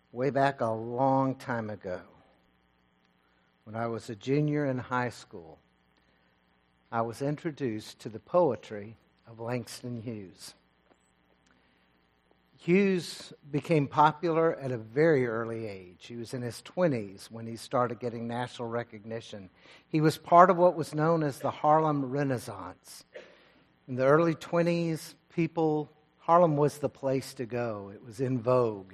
Way back a long time ago, when I was a junior in high school, I was introduced to the poetry of Langston Hughes. Hughes became popular at a very early age. He was in his 20s when he started getting national recognition. He was part of what was known as the Harlem Renaissance. In the early 20s, Harlem was the place to go. It was in vogue.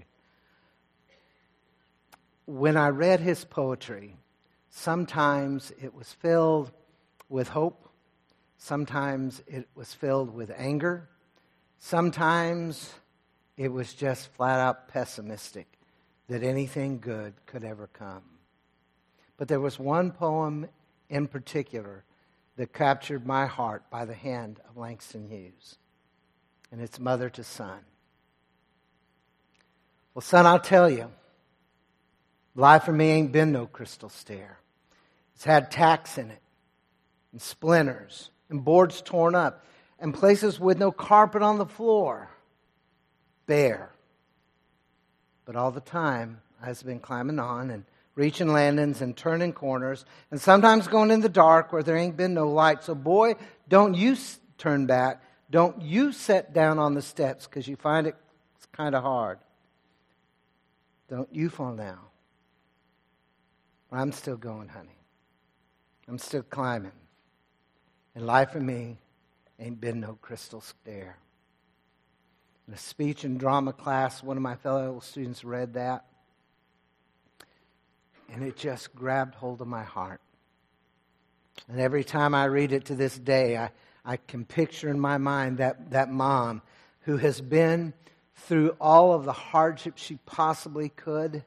When I read his poetry, sometimes it was filled with hope. Sometimes it was filled with anger. Sometimes it was just flat out pessimistic that anything good could ever come. But there was one poem in particular that captured my heart by the hand of Langston Hughes. And it's Mother to Son. Well, son, I'll tell you, life for me ain't been no crystal stair. It's had tacks in it, and splinters, and boards torn up, and places with no carpet on the floor. Bare. But all the time, I've been climbing on and reaching landings and turning corners, and sometimes going in the dark where there ain't been no light. So boy, don't you turn back. Don't you sit down on the steps because you find it kind of hard. Don't you fall down. I'm still going, honey. I'm still climbing. And life for me ain't been no crystal stair. In a speech and drama class, one of my fellow students read that. And it just grabbed hold of my heart. And every time I read it to this day, I can picture in my mind that mom who has been through all of the hardships she possibly could.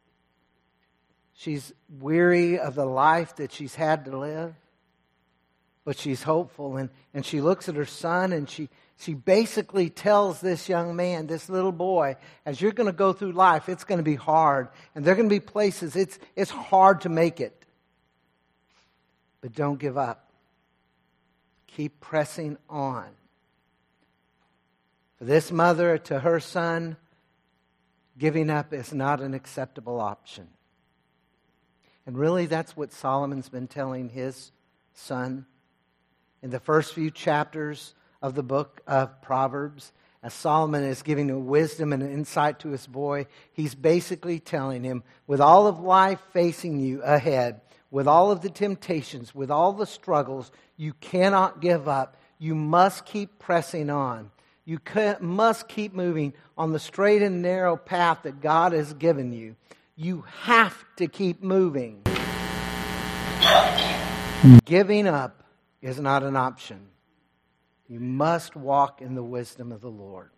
She's weary of the life that she's had to live, but she's hopeful. And she looks at her son and she basically tells this young man, this little boy, as you're going to go through life, it's going to be hard. And there are going to be places it's hard to make it. But don't give up. Keep pressing on. For this mother to her son, giving up is not an acceptable option. And really, that's what Solomon's been telling his son. In the first few chapters of the book of Proverbs, as Solomon is giving a wisdom and an insight to his boy, he's basically telling him, with all of life facing you ahead, with all of the temptations, with all the struggles, you cannot give up. You must keep pressing on. You must keep moving on the straight and narrow path that God has given you. You have to keep moving. Giving up is not an option. You must walk in the wisdom of the Lord.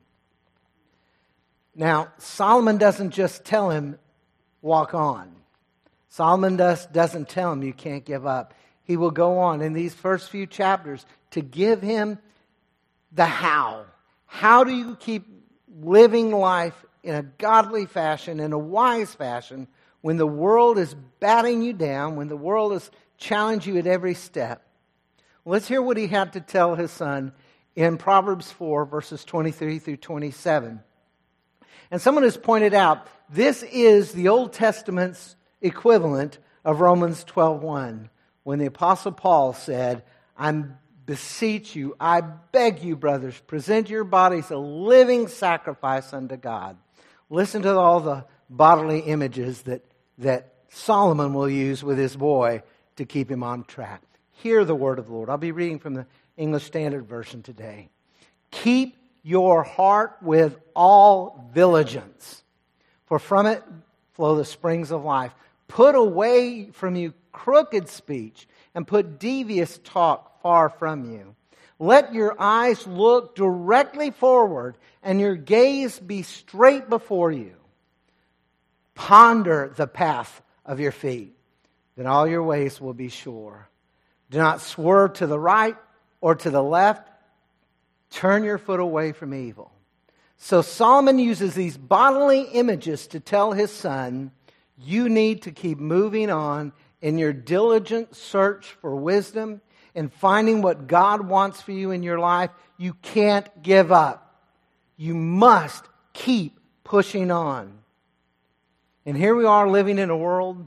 Now, Solomon doesn't just tell him, walk on. Solomon doesn't tell him you can't give up. He will go on in these first few chapters to give him the how. How do you keep living life in a godly fashion, in a wise fashion, when the world is batting you down, when the world is challenging you at every step? Well, let's hear what he had to tell his son in Proverbs 4, verses 23 through 27. And someone has pointed out, this is the Old Testament's equivalent of Romans 12:1, when the Apostle Paul said, I beseech you, I beg you, brothers, present your bodies a living sacrifice unto God. Listen to all the bodily images that Solomon will use with his boy to keep him on track. Hear the word of the Lord. I'll be reading from the English Standard Version today. Keep your heart with all diligence, for from it flow the springs of life. Put away from you crooked speech, and put devious talk far from you. Let your eyes look directly forward, and your gaze be straight before you. Ponder the path of your feet, then all your ways will be sure. Do not swerve to the right or to the left. Turn your foot away from evil. So Solomon uses these bodily images to tell his son, you need to keep moving on in your diligent search for wisdom and finding what God wants for you in your life. You can't give up. You must keep pushing on. And here we are living in a world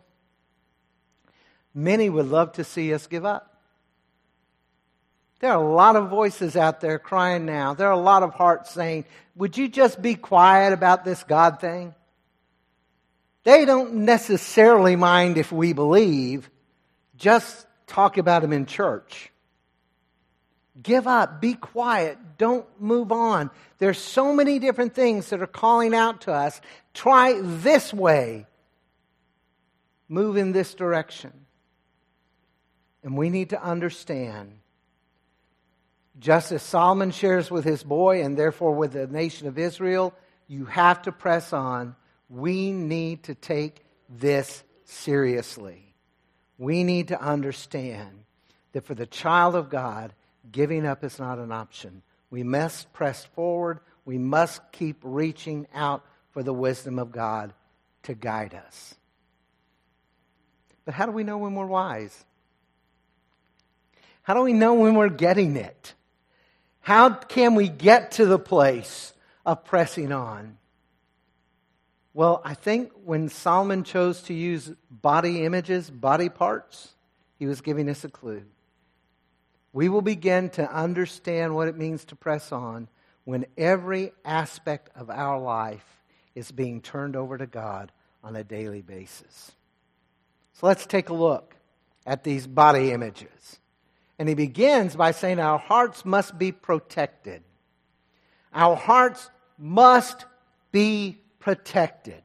many would love to see us give up. There are a lot of voices out there crying now. There are a lot of hearts saying, would you just be quiet about this God thing? They don't necessarily mind if we believe. Just talk about Him in church. Give up. Be quiet. Don't move on. There's so many different things that are calling out to us. Try this way. Move in this direction. And we need to understand, just as Solomon shares with his boy and therefore with the nation of Israel, you have to press on. We need to take this seriously. We need to understand that for the child of God, giving up is not an option. We must press forward. We must keep reaching out for the wisdom of God to guide us. But how do we know when we're wise? How do we know when we're getting it? How can we get to the place of pressing on? Well, I think when Solomon chose to use body images, body parts, he was giving us a clue. We will begin to understand what it means to press on when every aspect of our life is being turned over to God on a daily basis. So let's take a look at these body images. And he begins by saying our hearts must be protected. Our hearts must be protected.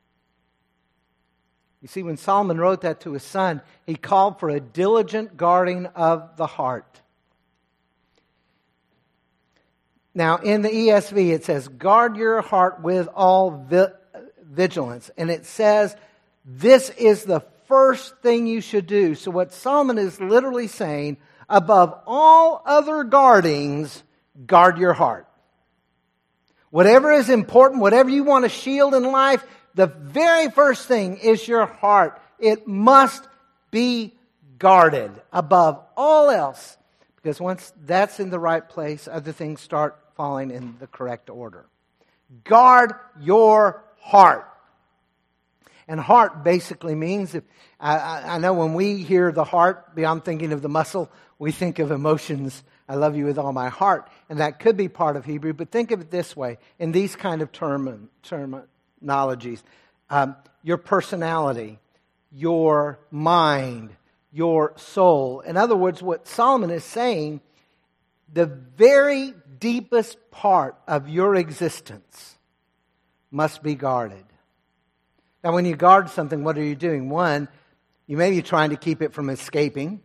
You see, when Solomon wrote that to his son, he called for a diligent guarding of the heart. Now, in the ESV, it says, guard your heart with all vigilance. And it says, this is the first thing you should do. So what Solomon is literally saying, above all other guardings, guard your heart. Whatever is important, whatever you want to shield in life, the very first thing is your heart. It must be guarded above all else. Because once that's in the right place, other things start falling in the correct order. Guard your heart. And heart basically means, I know when we hear the heart, beyond thinking of the muscle, we think of emotions. I love you with all my heart. And that could be part of Hebrew, but think of it this way, in these kind of terminologies. Your personality, your mind, your soul. In other words, what Solomon is saying, the very deepest part of your existence must be guarded. Now, when you guard something, what are you doing? One, you may be trying to keep it from escaping,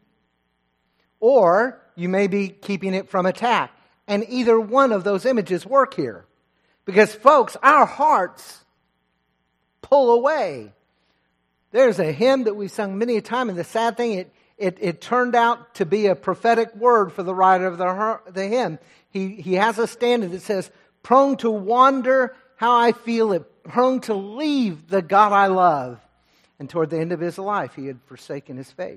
or you may be keeping it from attack. And either one of those images work here. Because, folks, our hearts pull away. There's a hymn that we've sung many a time, and the sad thing, it turned out to be a prophetic word for the writer of the hymn. He has a standard that says, prone to wander, how I feel it, prone to leave the God I love. And toward the end of his life, he had forsaken his faith.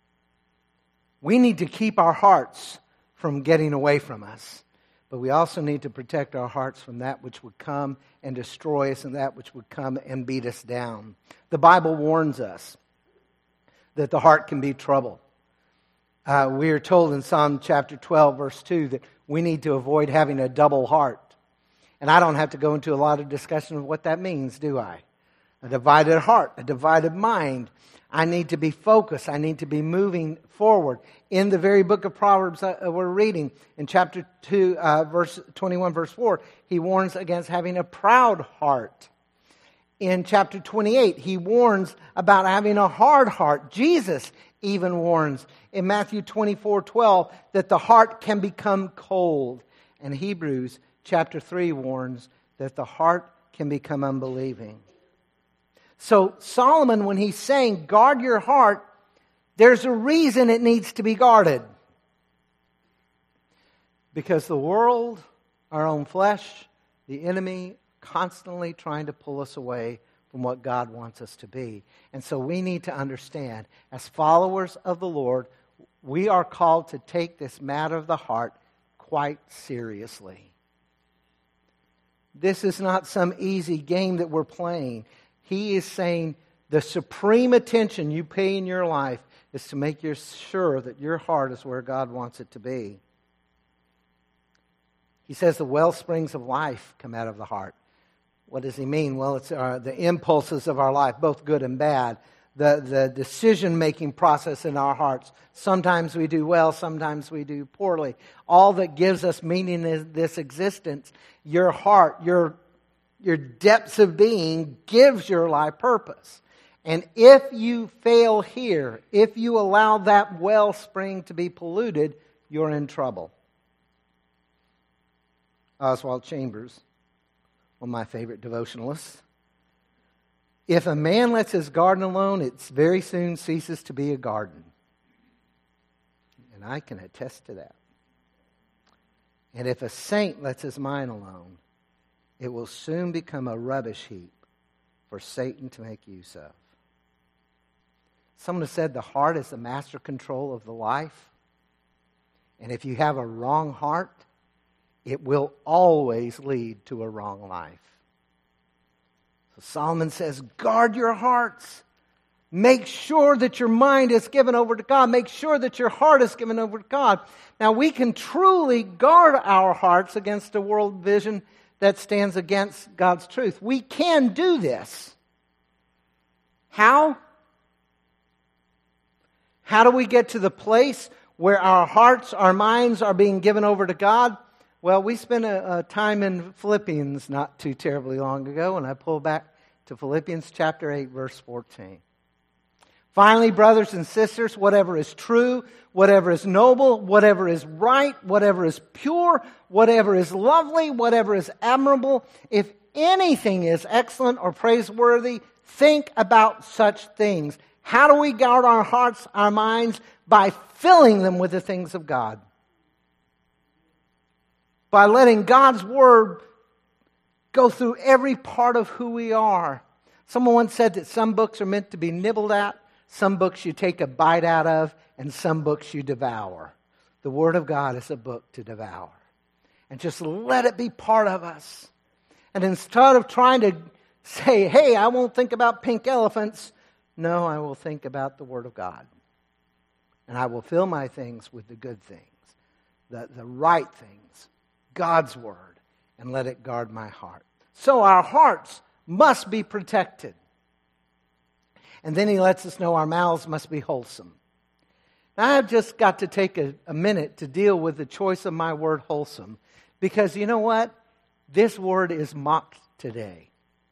We need to keep our hearts from getting away from us. But we also need to protect our hearts from that which would come and destroy us and that which would come and beat us down. The Bible warns us that the heart can be trouble. We are told in Psalm chapter 12, verse 2, that we need to avoid having a double heart. And I don't have to go into a lot of discussion of what that means, do I? A divided heart, a divided mind. I need to be focused. I need to be moving forward. In the very book of Proverbs we're reading, in chapter 2, verse 21, verse 4, he warns against having a proud heart. In chapter 28, he warns about having a hard heart. Jesus even warns in Matthew 24:12 that the heart can become cold. And Hebrews chapter 3 warns that the heart can become unbelieving. So Solomon, when he's saying, guard your heart, there's a reason it needs to be guarded. Because the world, our own flesh, the enemy, constantly trying to pull us away from what God wants us to be. And so we need to understand, as followers of the Lord, we are called to take this matter of the heart quite seriously. This is not some easy game that we're playing. He is saying the supreme attention you pay in your life is to make sure that your heart is where God wants it to be. He says the well springs of life come out of the heart. What does he mean? Well, it's the impulses of our life, both good and bad. The decision-making process in our hearts. Sometimes we do well, sometimes we do poorly. All that gives us meaning in this existence, your heart, your depths of being gives your life purpose. And if you fail here, if you allow that wellspring to be polluted, you're in trouble. Oswald Chambers, one of my favorite devotionalists. If a man lets his garden alone, it very soon ceases to be a garden. And I can attest to that. And if a saint lets his mind alone, it will soon become a rubbish heap for Satan to make use of. Someone has said the heart is the master control of the life. And if you have a wrong heart, it will always lead to a wrong life. So Solomon says, guard your hearts. Make sure that your mind is given over to God. Make sure that your heart is given over to God. Now, we can truly guard our hearts against a world vision that stands against God's truth. We can do this. How? How do we get to the place where our hearts, our minds are being given over to God? Well, we spent a time in Philippians not too terribly long ago, and I pull back to Philippians chapter 8, verse 14. Finally, brothers and sisters, whatever is true, whatever is noble, whatever is right, whatever is pure, whatever is lovely, whatever is admirable, if anything is excellent or praiseworthy, think about such things. How do we guard our hearts, our minds? By filling them with the things of God. By letting God's Word go through every part of who we are. Someone once said that some books are meant to be nibbled at, some books you take a bite out of, and some books you devour. The Word of God is a book to devour. And just let it be part of us. And instead of trying to say, hey, I won't think about pink elephants, no, I will think about the Word of God. And I will fill my things with the good things, the right things, God's Word, and let it guard my heart. So our hearts must be protected. And then he lets us know our mouths must be wholesome. Now, I've just got to take a minute to deal with the choice of my word wholesome, because you know what? This word is mocked today.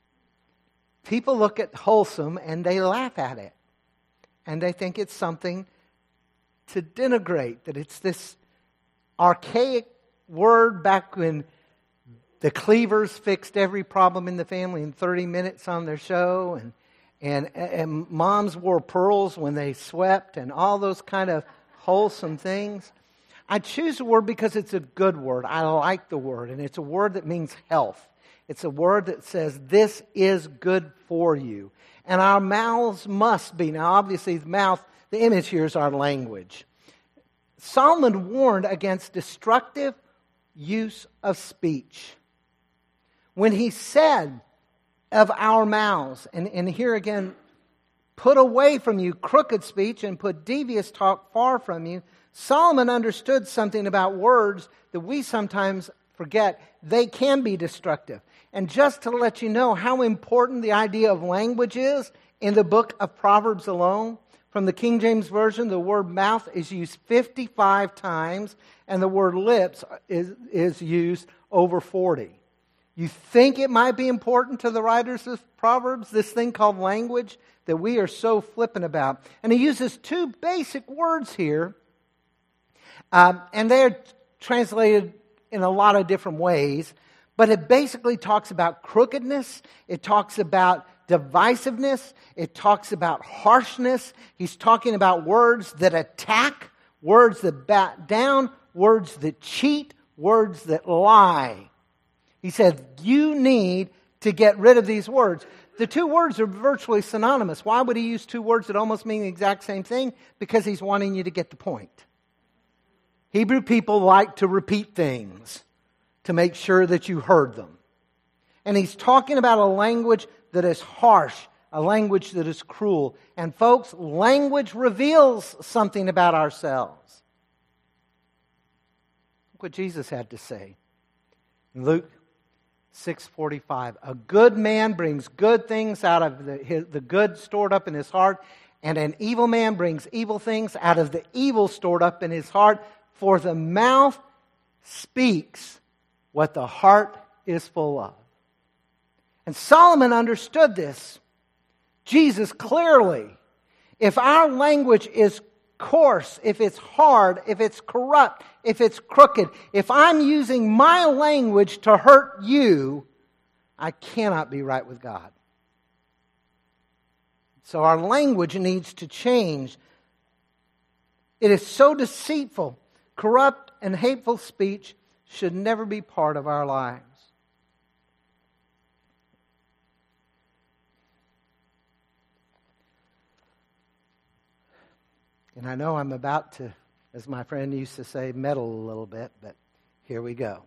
People look at wholesome and they laugh at it. And they think it's something to denigrate, that it's this archaic word back when the Cleavers fixed every problem in the family in 30 minutes on their show, and moms wore pearls when they swept, and all those kind of wholesome things. I choose the word because it's a good word. I like the word, and it's a word that means health. It's a word that says this is good for you. And our mouths must be. Now, obviously, the image here is our language. Solomon warned against destructive use of speech. When he said of our mouths, and here again, put away from you crooked speech and put devious talk far from you, Solomon understood something about words that we sometimes forget. They can be destructive. And just to let you know how important the idea of language is, in the book of Proverbs alone, from the King James Version, the word mouth is used 55 times, and the word lips is used over 40. You think it might be important to the writers of Proverbs, this thing called language, that we are so flippant about. And he uses two basic words here, and they're translated in a lot of different ways, but it basically talks about crookedness, it talks about divisiveness, it talks about harshness. He's talking about words that attack, words that bat down, words that cheat, words that lie. He said, you need to get rid of these words. The two words are virtually synonymous. Why would he use two words that almost mean the exact same thing? Because he's wanting you to get the point. Hebrew people like to repeat things to make sure that you heard them. And he's talking about a language that is harsh, a language that is cruel. And folks, language reveals something about ourselves. Look what Jesus had to say. In Luke 6:45, a good man brings good things out of the good stored up in his heart, and an evil man brings evil things out of the evil stored up in his heart. For the mouth speaks what the heart is full of. And Solomon understood this. Jesus clearly. If our language is coarse, if it's hard, if it's corrupt, if it's crooked, if I'm using my language to hurt you, I cannot be right with God. So our language needs to change. It is so deceitful. Corrupt and hateful speech should never be part of our lives. And I know I'm about to, as my friend used to say, meddle a little bit, but here we go.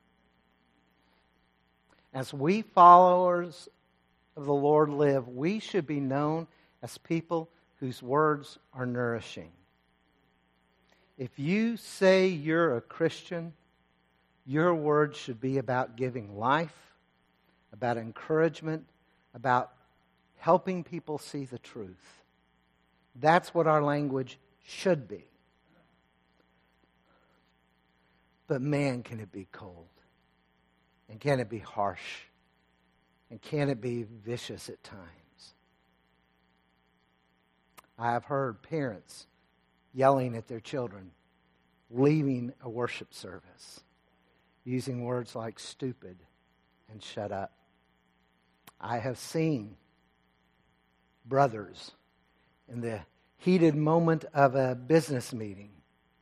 As we followers of the Lord live, we should be known as people whose words are nourishing. If you say you're a Christian, your words should be about giving life, about encouragement, about helping people see the truth. That's what our language should be. But man, can it be cold? And can it be harsh? And can it be vicious at times? I have heard parents yelling at their children, leaving a worship service, using words like stupid and shut up. I have seen brothers in the heated moment of a business meeting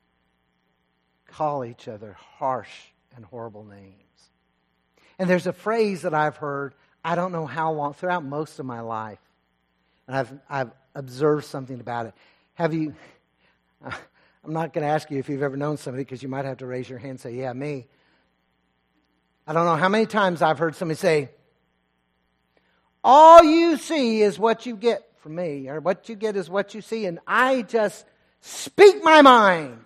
call each other harsh and horrible names. And there's a phrase that I've heard, I don't know how long, throughout most of my life, and I've observed something about it. Have you, I'm not going to ask you if you've ever known somebody, because you might have to raise your hand and say, yeah, me. I don't know how many times I've heard somebody say, all you see is what you get from me, or what you get is what you see, and I just speak my mind.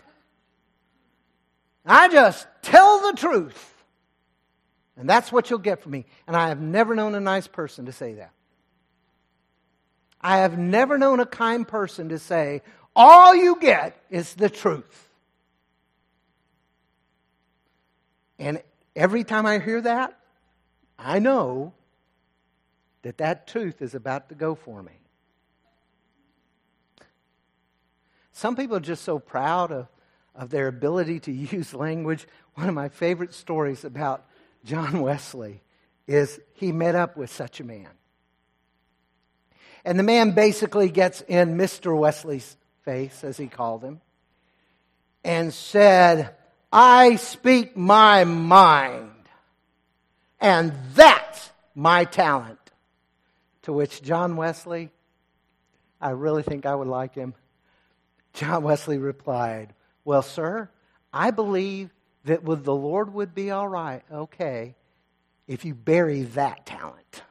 I just tell the truth. And that's what you'll get from me. And I have never known a nice person to say that. I have never known a kind person to say, all you get is the truth. And every time I hear that, I know that that truth is about to go for me. Some people are just so proud of their ability to use language. One of my favorite stories about John Wesley is he met up with such a man. And the man basically gets in Mr. Wesley's face, as he called him, and said, I speak my mind, and that's my talent. To which John Wesley, I really think I would like him, John Wesley replied, well, sir, I believe that with the Lord would be all right, okay, if you bury that talent.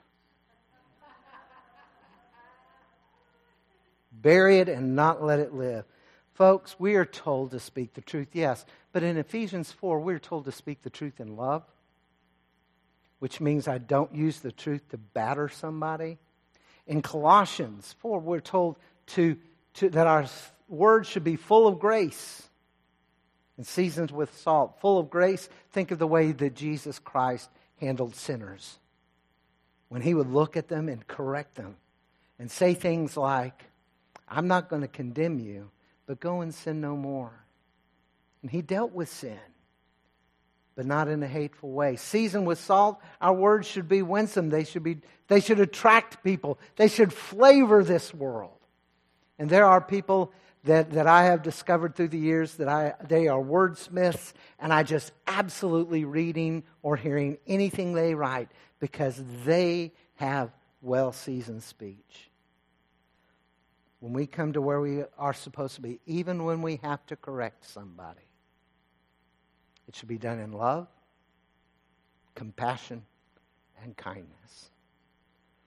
Bury it and not let it live. Folks, we are told to speak the truth, yes. But in Ephesians 4, we're told to speak the truth in love, which means I don't use the truth to batter somebody. In Colossians 4, we're told that our words should be full of grace and seasoned with salt. Full of grace, think of the way that Jesus Christ handled sinners. When he would look at them and correct them and say things like, I'm not going to condemn you, but go and sin no more. And he dealt with sin, but not in a hateful way. Seasoned with salt, our words should be winsome. They should attract people. They should flavor this world. And there are people that I have discovered through the years that they are wordsmiths, and I just absolutely reading or hearing anything they write because they have well-seasoned speech. When we come to where we are supposed to be, even when we have to correct somebody, it should be done in love, compassion, and kindness.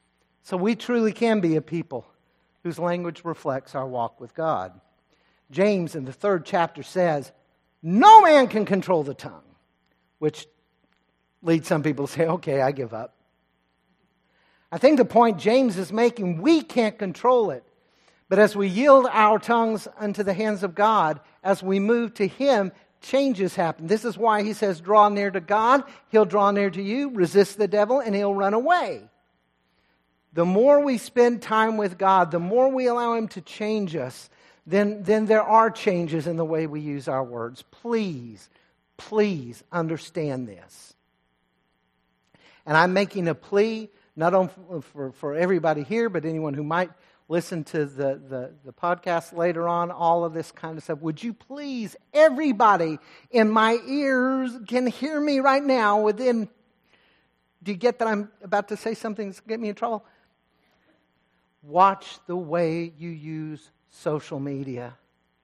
So we truly can be a people whose language reflects our walk with God. James in the 3rd chapter says, no man can control the tongue, which leads some people to say, okay, I give up. I think the point James is making, we can't control it. But as we yield our tongues unto the hands of God, as we move to Him, changes happen. This is why he says, draw near to God, He'll draw near to you, resist the devil, and he'll run away. The more we spend time with God, the more we allow Him to change us, then there are changes in the way we use our words. Please understand this. And I'm making a plea, not only for everybody here, but anyone who might listen to the podcast later on, all of this kind of stuff. Would you please, everybody in my ears can hear me right now do you get that I'm about to say something that's going to get me in trouble? Watch the way you use social media.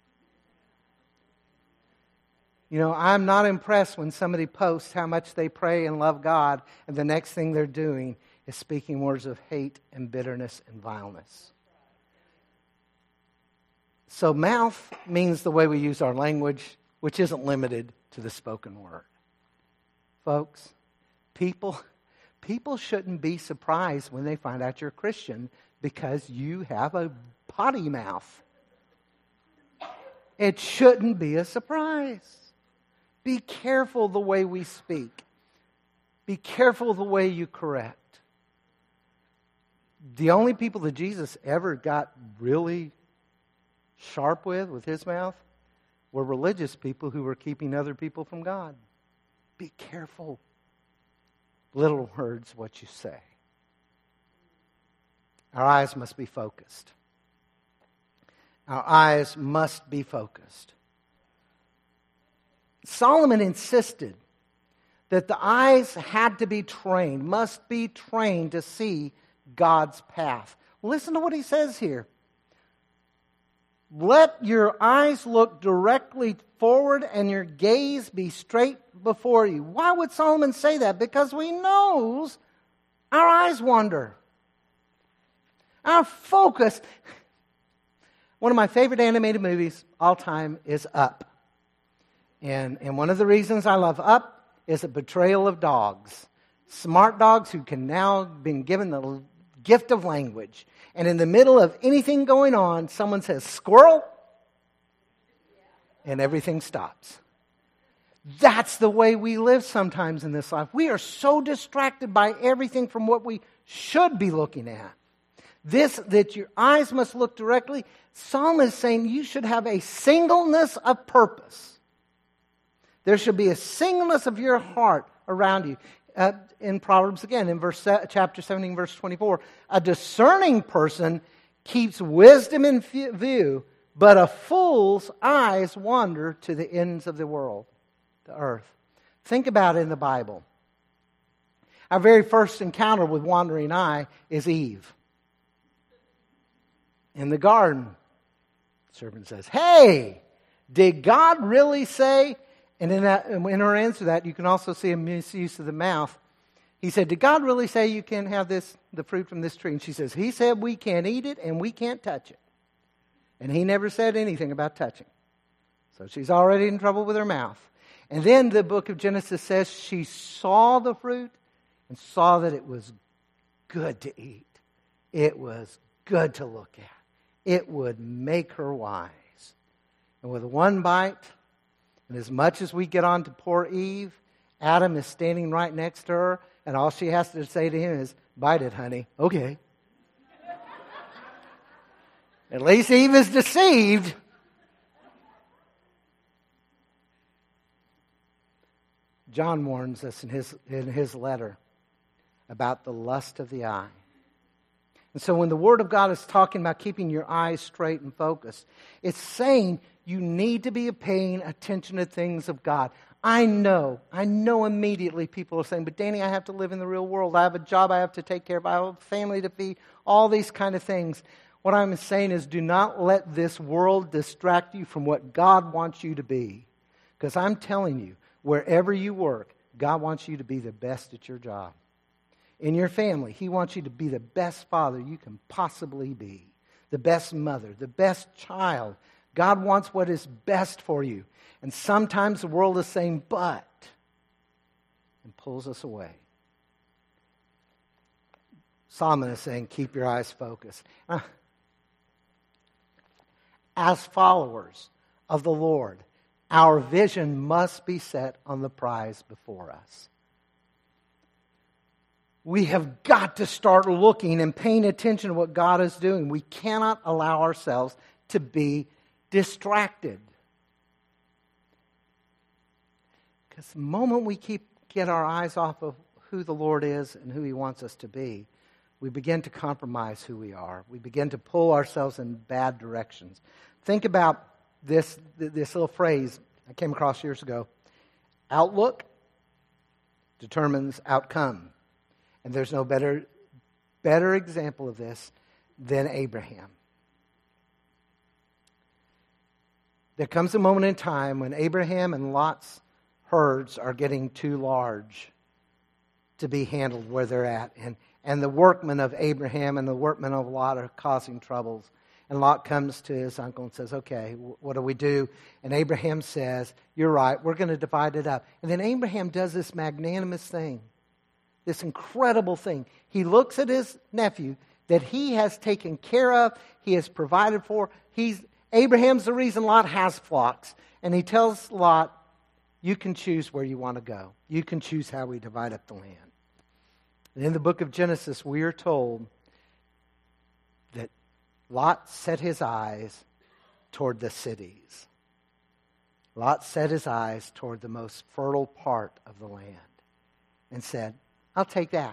You know, I'm not impressed when somebody posts how much they pray and love God, and the next thing they're doing is speaking words of hate and bitterness and vileness. So mouth means the way we use our language, which isn't limited to the spoken word. Folks, people shouldn't be surprised when they find out you're a Christian because you have a potty mouth. It shouldn't be a surprise. Be careful the way we speak. Be careful the way you correct. The only people that Jesus ever got really sharp with His mouth were religious people who were keeping other people from God. Be careful, little words, what you say. Our eyes must be focused. Our eyes must be focused. Solomon insisted that the eyes had to be trained, must be trained to see God's path. Listen to what he says here. Let your eyes look directly forward and your gaze be straight before you. Why would Solomon say that? Because we knows our eyes wander. Our focus. One of my favorite animated movies all time is Up. And one of the reasons I love Up is a portrayal of dogs. Smart dogs who can now been given the gift of language. And in the middle of anything going on, someone says, squirrel, and everything stops. That's the way we live sometimes in this life. We are so distracted by everything from what we should be looking at. That your eyes must look directly. Psalm is saying you should have a singleness of purpose. There should be a singleness of your heart around you. In Proverbs again, in chapter 17, verse 24, a discerning person keeps wisdom in view, but a fool's eyes wander to the ends of the world, the earth. Think about it in the Bible. Our very first encounter with wandering eye is Eve. In the garden, the serpent says, hey, did God really say? And in her answer to that, you can also see a misuse of the mouth. He said, did God really say you can't have the fruit from this tree? And she says, He said we can't eat it and we can't touch it. And He never said anything about touching. So she's already in trouble with her mouth. And then the book of Genesis says she saw the fruit and saw that it was good to eat. It was good to look at. It would make her wise. And with one bite, and as much as we get on to poor Eve, Adam is standing right next to her, and all she has to say to him is, bite it, honey. Okay. At least Eve is deceived. John warns us in his letter about the lust of the eye. And so when the Word of God is talking about keeping your eyes straight and focused, it's saying you need to be paying attention to things of God. I know immediately people are saying, but Danny, I have to live in the real world. I have a job I have to take care of. I have a family to feed. All these kind of things. What I'm saying is do not let this world distract you from what God wants you to be. Because I'm telling you, wherever you work, God wants you to be the best at your job. in your family. He wants you to be the best father you can possibly be, the best mother, the best child. God wants what is best for you. And sometimes the world is saying, but, and pulls us away. Solomon is saying, keep your eyes focused. As followers of the Lord, our vision must be set on the prize before us. We have got to start looking and paying attention to what God is doing. We cannot allow ourselves to be distracted. Because the moment we get our eyes off of who the Lord is and who He wants us to be, we begin to compromise who we are. We begin to pull ourselves in bad directions. Think about this little phrase I came across years ago. Outlook determines outcome. And there's no better example of this than Abraham. There comes a moment in time when Abraham and Lot's herds are getting too large to be handled where they're at. And the workmen of Abraham and the workmen of Lot are causing troubles. And Lot comes to his uncle and says, okay, what do we do? And Abraham says, you're right, we're going to divide it up. And then Abraham does this magnanimous thing, this incredible thing. He looks at his nephew that he has taken care of, he has provided for. Abraham's the reason Lot has flocks. And he tells Lot, you can choose where you want to go. You can choose how we divide up the land. And in the book of Genesis, we are told that Lot set his eyes toward the cities. Lot set his eyes toward the most fertile part of the land and said, I'll take that.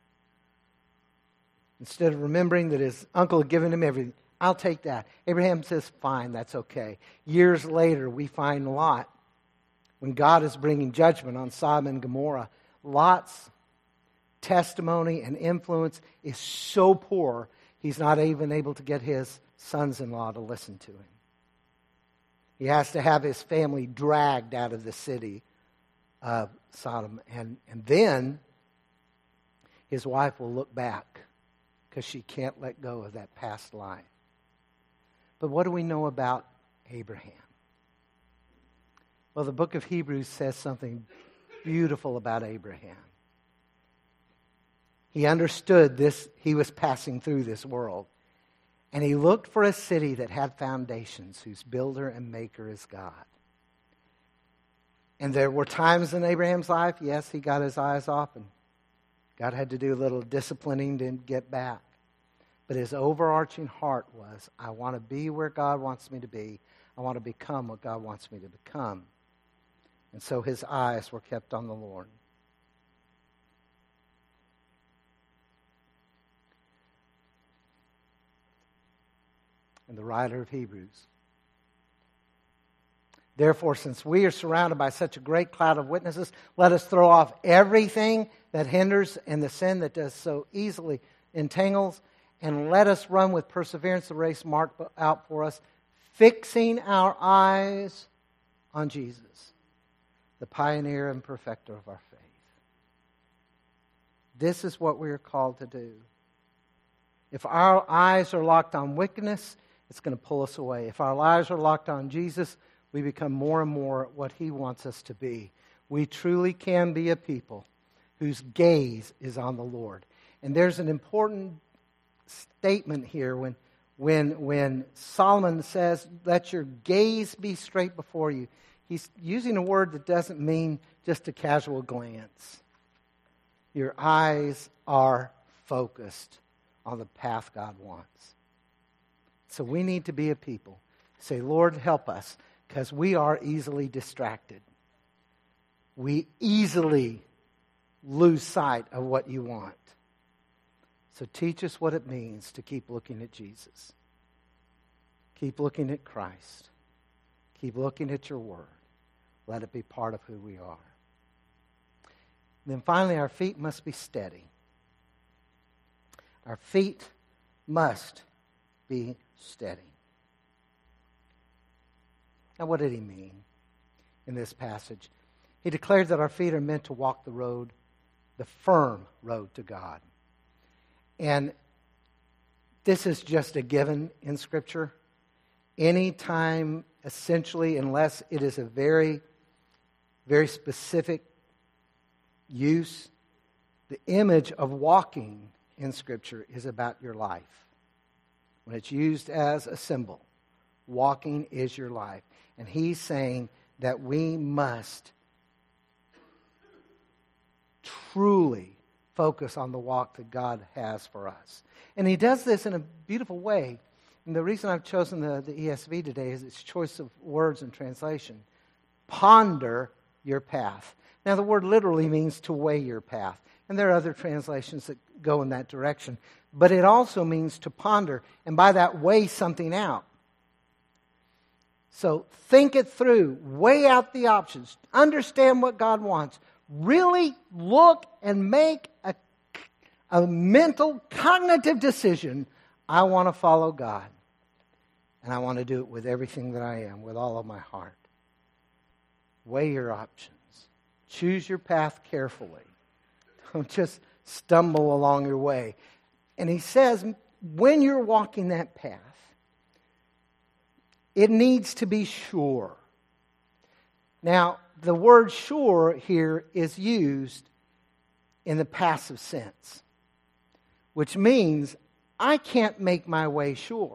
Instead of remembering that his uncle had given him everything, I'll take that. Abraham says, fine, that's okay. Years later, we find Lot, when God is bringing judgment on Sodom and Gomorrah, Lot's testimony and influence is so poor, he's not even able to get his sons-in-law to listen to him. He has to have his family dragged out of the city of Sodom. And then his wife will look back because she can't let go of that past life. But what do we know about Abraham? Well, the book of Hebrews says something beautiful about Abraham. He understood this, he was passing through this world. And he looked for a city that had foundations, whose builder and maker is God. And there were times in Abraham's life, yes, he got his eyes off, and God had to do a little disciplining to get back. But his overarching heart was, I want to be where God wants me to be. I want to become what God wants me to become. And so his eyes were kept on the Lord. And the writer of Hebrews. Therefore, since we are surrounded by such a great cloud of witnesses, let us throw off everything that hinders and the sin that does so easily entangles, and let us run with perseverance the race marked out for us, fixing our eyes on Jesus, the pioneer and perfecter of our faith. This is what we are called to do. If our eyes are locked on wickedness, it's going to pull us away. If our lives are locked on Jesus, we become more and more what He wants us to be. We truly can be a people whose gaze is on the Lord. And there's an important statement here when Solomon says, let your gaze be straight before you. He's using a word that doesn't mean just a casual glance. Your eyes are focused on the path God wants. So we need to be a people. Say, Lord, help us, because we are easily distracted. We easily lose sight of what you want. So teach us what it means to keep looking at Jesus. Keep looking at Christ. Keep looking at your word. Let it be part of who we are. And then finally, our feet must be steady. Our feet must be steady. Now, what did he mean in this passage? He declared that our feet are meant to walk the road, the firm road to God. And this is just a given in Scripture. Anytime, essentially, unless it is a very, very specific use, the image of walking in Scripture is about your life. When it's used as a symbol, walking is your life. And he's saying that we must truly focus on the walk that God has for us. And he does this in a beautiful way. And the reason I've chosen the ESV today is its choice of words and translation. Ponder your path. Now, the word literally means to weigh your path. And there are other translations that go in that direction. But it also means to ponder, and by that, weigh something out. So think it through. Weigh out the options. Understand what God wants. Really look and make a mental, cognitive decision. I want to follow God. And I want to do it with everything that I am, with all of my heart. Weigh your options. Choose your path carefully. Don't just stumble along your way. And he says, when you're walking that path, it needs to be sure. Now, the word sure here is used in the passive sense, which means I can't make my way sure.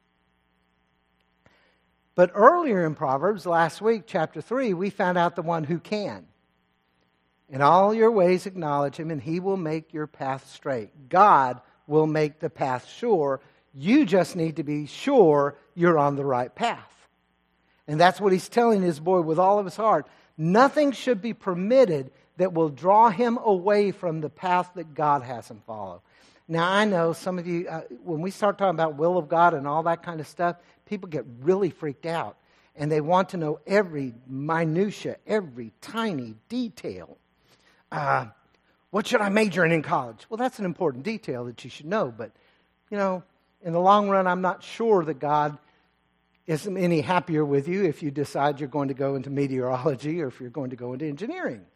But earlier in Proverbs, last week, chapter 3, we found out the one who can. In all your ways acknowledge him, and he will make your path straight. God will make the path sure. You just need to be sure you're on the right path. And that's what he's telling his boy with all of his heart. Nothing should be permitted that will draw him away from the path that God has him follow. Now, I know some of you, when we start talking about will of God and all that kind of stuff, people get really freaked out. And they want to know every minutia, every tiny detail. What should I major in college? Well, that's an important detail that you should know. But, you know, in the long run, I'm not sure that God isn't any happier with you if you decide you're going to go into meteorology or if you're going to go into engineering.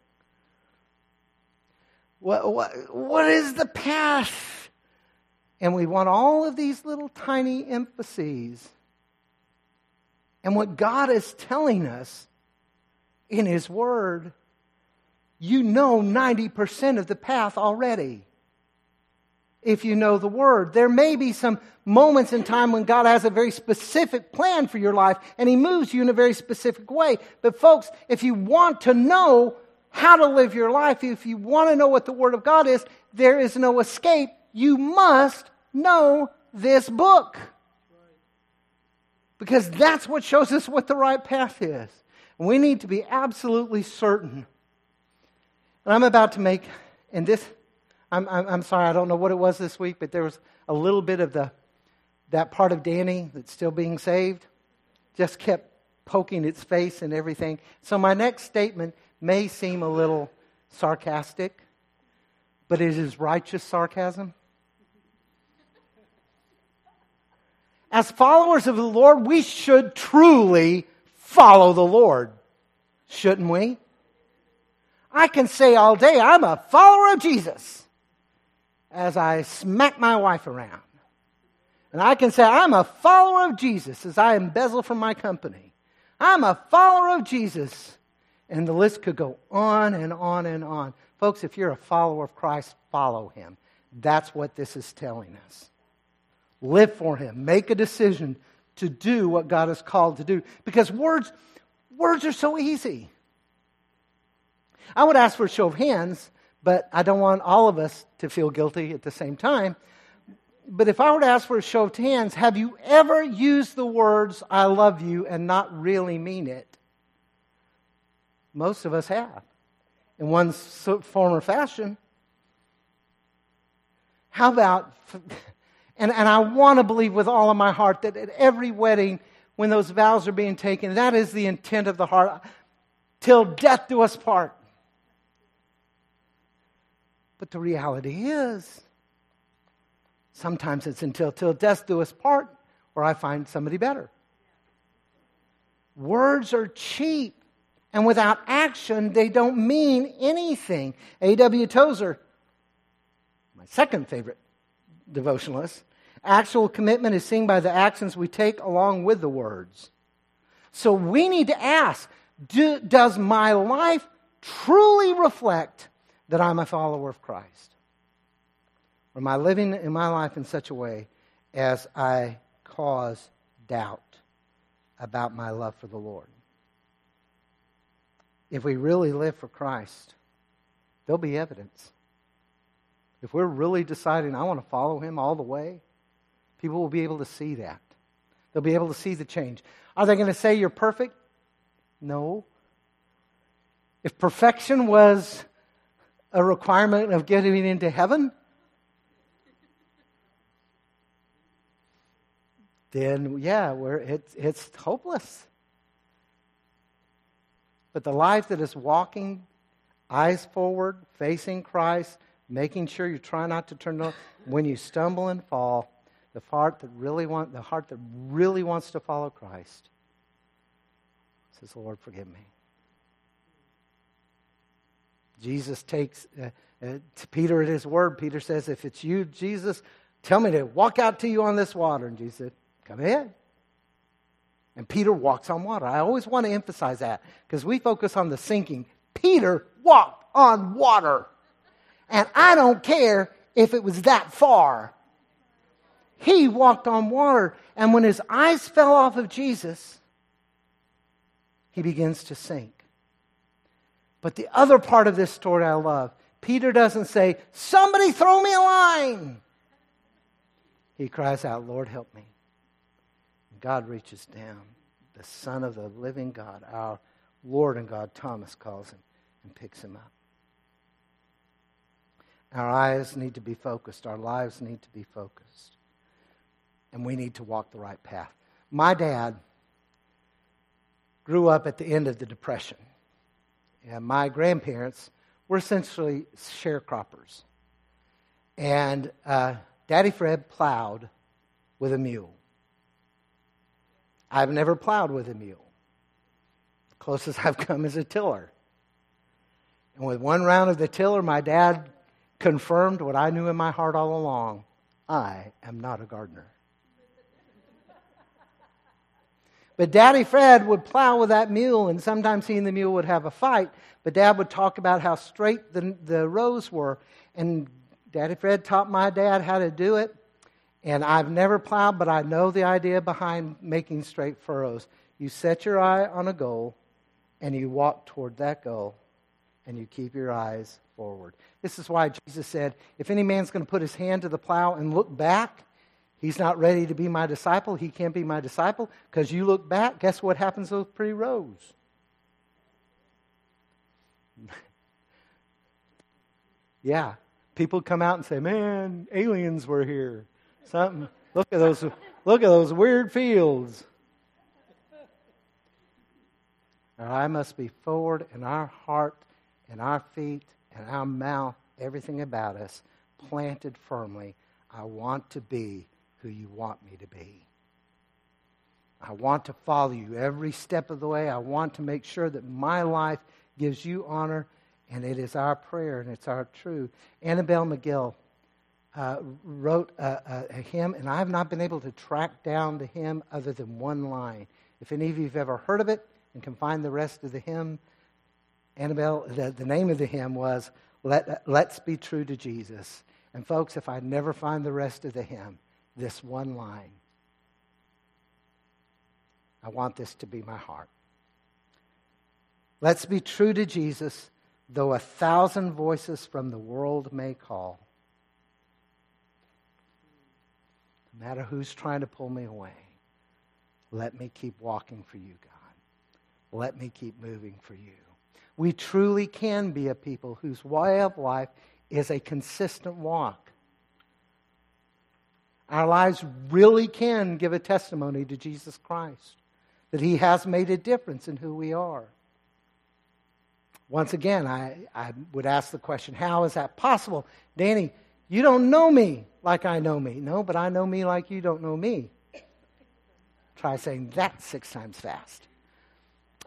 What is the path? And we want all of these little tiny emphases. And what God is telling us in His Word, you know 90% of the path already. If you know the Word. There may be some moments in time when God has a very specific plan for your life and He moves you in a very specific way. But folks, if you want to know how to live your life, if you want to know what the Word of God is, there is no escape. You must know this book. Because that's what shows us what the right path is. And we need to be absolutely certain. And I'm about to make, and this, I'm sorry, I don't know what it was this week, but there was a little bit of that part of Danny that's still being saved. Just kept poking its face and everything. So my next statement may seem a little sarcastic, but it is righteous sarcasm. As followers of the Lord, we should truly follow the Lord, shouldn't we? I can say all day, I'm a follower of Jesus, as I smack my wife around. And I can say, I'm a follower of Jesus, as I embezzle from my company. I'm a follower of Jesus. And the list could go on and on and on. Folks, if you're a follower of Christ, follow Him. That's what this is telling us. Live for Him. Make a decision to do what God has called to do. Because words are so easy. I would ask for a show of hands, but I don't want all of us to feel guilty at the same time. But if I were to ask for a show of hands, have you ever used the words, I love you, and not really mean it? Most of us have, in one form or fashion. How about, and I want to believe with all of my heart that at every wedding, when those vows are being taken, that is the intent of the heart, till death do us part. But the reality is, sometimes it's until death do us part, or I find somebody better. Words are cheap. And without action, they don't mean anything. A.W. Tozer, my second favorite devotionalist, actual commitment is seen by the actions we take along with the words. So we need to ask, does my life truly reflect that I'm a follower of Christ? Or am I living in my life in such a way as I cause doubt about my love for the Lord? If we really live for Christ, there'll be evidence. If we're really deciding, I want to follow Him all the way, people will be able to see that. They'll be able to see the change. Are they going to say you're perfect? No. If perfection was a requirement of getting into heaven, then yeah, it's hopeless. But the life that is walking, eyes forward, facing Christ, making sure you try not to turn on, when you stumble and fall, the heart that really wants to follow Christ says, Lord, forgive me. Jesus takes to Peter at his word. Peter says, if it's you, Jesus, tell me to walk out to you on this water. And Jesus said, come ahead. And Peter walks on water. I always want to emphasize that because we focus on the sinking. Peter walked on water. And I don't care if it was that far. He walked on water. And when his eyes fell off of Jesus, he begins to sink. But the other part of this story I love, Peter doesn't say, somebody throw me a line. He cries out, Lord, help me. God reaches down, the Son of the living God, our Lord and God, Thomas calls him, and picks him up. Our eyes need to be focused. Our lives need to be focused. And we need to walk the right path. My dad grew up at the end of the Depression. And my grandparents were essentially sharecroppers. And Daddy Fred plowed with a mule. I've never plowed with a mule. The closest I've come is a tiller. And with one round of the tiller, my dad confirmed what I knew in my heart all along. I am not a gardener. But Daddy Fred would plow with that mule, and sometimes he and the mule would have a fight. But Dad would talk about how straight the rows were. And Daddy Fred taught my dad how to do it. And I've never plowed, but I know the idea behind making straight furrows. You set your eye on a goal, and you walk toward that goal, and you keep your eyes forward. This is why Jesus said, if any man's going to put his hand to the plow and look back, he's not ready to be my disciple. He can't be my disciple because you look back, guess what happens to those pretty rows? Yeah, people come out and say, man, aliens were here. Something. Look at those weird fields. Our eye must be forward, and our heart and our feet and our mouth, everything about us, planted firmly. I want to be who you want me to be. I want to follow you every step of the way. I want to make sure that my life gives you honor, and it is our prayer, and it's our truth. Annabelle McGill wrote a hymn, and I have not been able to track down the hymn other than one line. If any of you have ever heard of it and can find the rest of the hymn, Annabelle, the name of the hymn was Let's Be True to Jesus. And folks, if I never find the rest of the hymn, this one line, I want this to be my heart. Let's be true to Jesus, though 1,000 voices from the world may call. No matter who's trying to pull me away, let me keep walking for you, God. Let me keep moving for you. We truly can be a people whose way of life is a consistent walk. Our lives really can give a testimony to Jesus Christ, that He has made a difference in who we are. Once again, I would ask the question, how is that possible? Danny, you don't know me like I know me. No, but I know me like you don't know me. Try saying that 6 times fast.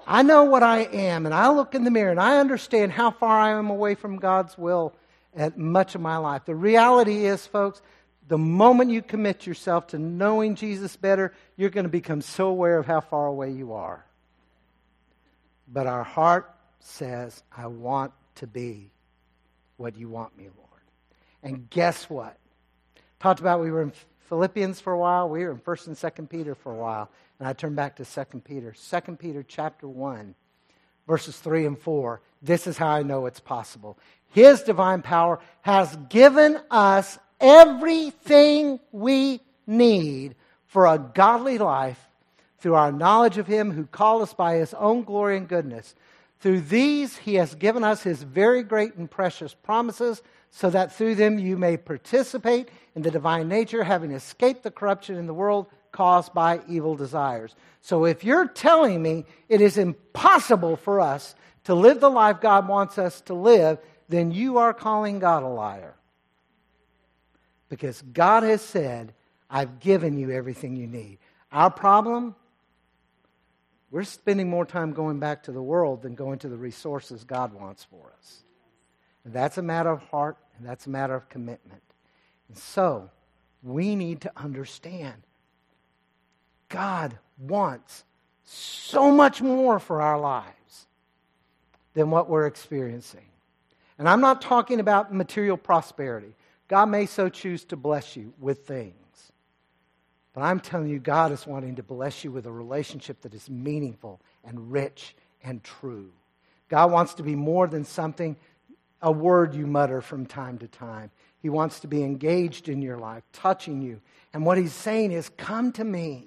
I know what I am, and I look in the mirror, and I understand how far I am away from God's will at much of my life. The reality is, folks, the moment you commit yourself to knowing Jesus better, you're going to become so aware of how far away you are. But our heart says, I want to be what you want me, Lord. And guess what? Talked about we were in Philippians for a while. We were in 1 and 2 Peter for a while. And I turned back to 2 Peter. 2 Peter chapter 1, verses 3 and 4. This is how I know it's possible. His divine power has given us everything we need for a godly life through our knowledge of Him who called us by His own glory and goodness. Through these He has given us His very great and precious promises, so that through them you may participate in the divine nature, having escaped the corruption in the world caused by evil desires. So if you're telling me it is impossible for us to live the life God wants us to live, then you are calling God a liar. Because God has said, I've given you everything you need. Our problem, we're spending more time going back to the world than going to the resources God wants for us. And that's a matter of heart, and that's a matter of commitment. And so, we need to understand God wants so much more for our lives than what we're experiencing. And I'm not talking about material prosperity. God may so choose to bless you with things. But I'm telling you, God is wanting to bless you with a relationship that is meaningful and rich and true. God wants to be more than something, a word you mutter from time to time. He wants to be engaged in your life, touching you. And what He's saying is, come to me.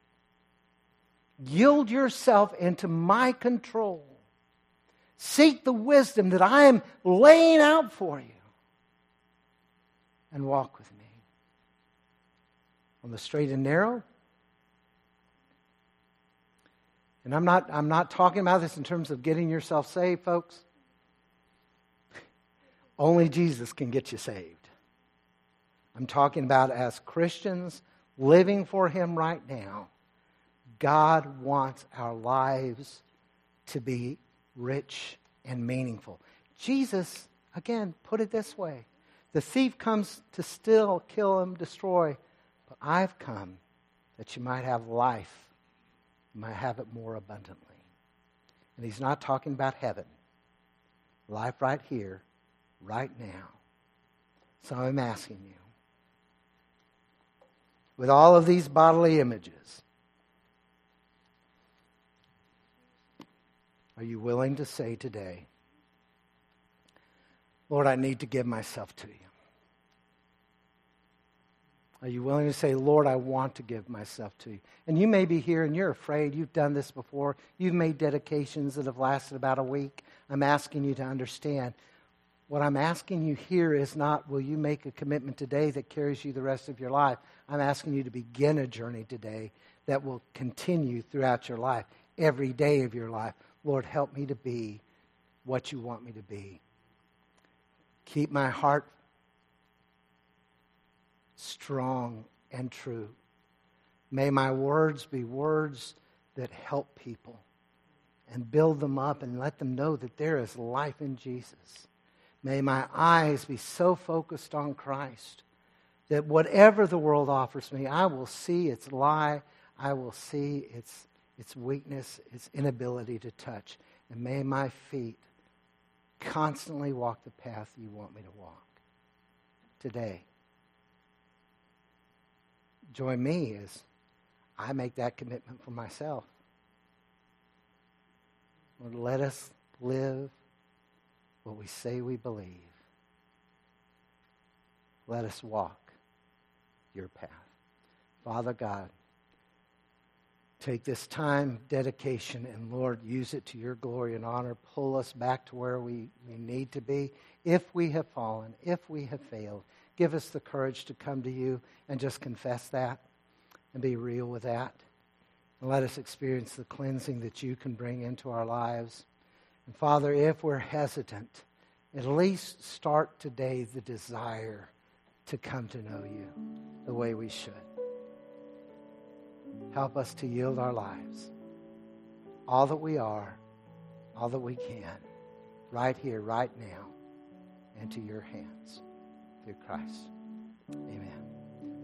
Yield yourself into my control. Seek the wisdom that I am laying out for you. And walk with me. On the straight and narrow. And I'm not talking about this in terms of getting yourself saved, folks. Only Jesus can get you saved. I'm talking about as Christians living for Him right now. God wants our lives to be rich and meaningful. Jesus, again, put it this way. The thief comes to steal, kill, and destroy. But I've come that you might have life. You might have it more abundantly. And He's not talking about heaven. Life right here, right now. So I'm asking you, with all of these bodily images, are you willing to say today, Lord, I need to give myself to you? Are you willing to say, Lord, I want to give myself to you? And you may be here and you're afraid. You've done this before. You've made dedications that have lasted about a week. I'm asking you to understand. What I'm asking you here is not, will you make a commitment today that carries you the rest of your life? I'm asking you to begin a journey today that will continue throughout your life, every day of your life. Lord, help me to be what you want me to be. Keep my heart strong and true. May my words be words that help people and build them up and let them know that there is life in Jesus. May my eyes be so focused on Christ that whatever the world offers me, I will see its lie, I will see its weakness, its inability to touch. And may my feet constantly walk the path you want me to walk today. Join me as I make that commitment for myself. Lord, let us live what we say we believe. Let us walk your path. Father God, take this time, dedication, and Lord, use it to your glory and honor. Pull us back to where we need to be. If we have fallen, if we have failed, give us the courage to come to you and just confess that and be real with that. And let us experience the cleansing that you can bring into our lives. And Father, if we're hesitant, at least start today the desire to come to know you the way we should. Help us to yield our lives. all that we are, all that we can, right here, right now, into your hands through Christ. Amen.